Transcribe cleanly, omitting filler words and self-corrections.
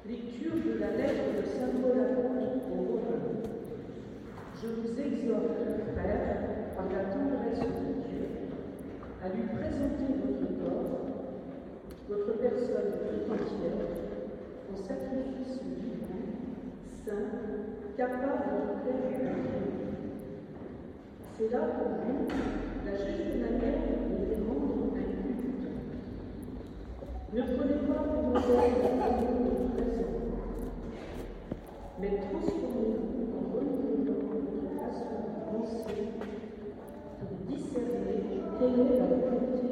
Lecture de la lettre de saint Paul apôtre aux Romains. Je vous exhorte, frères, par la tendresse de Dieu, à lui présenter votre corps, votre personne tout entière, en sacrifice vivant, saint, capable de plaire à Dieu. C'est là pour vous la juste manière de les rendre un culte. Ne prenez pas pour modèle le monde présent, mais transformez-vous en renouvelant votre façon de penser pour discerner quelle est la volonté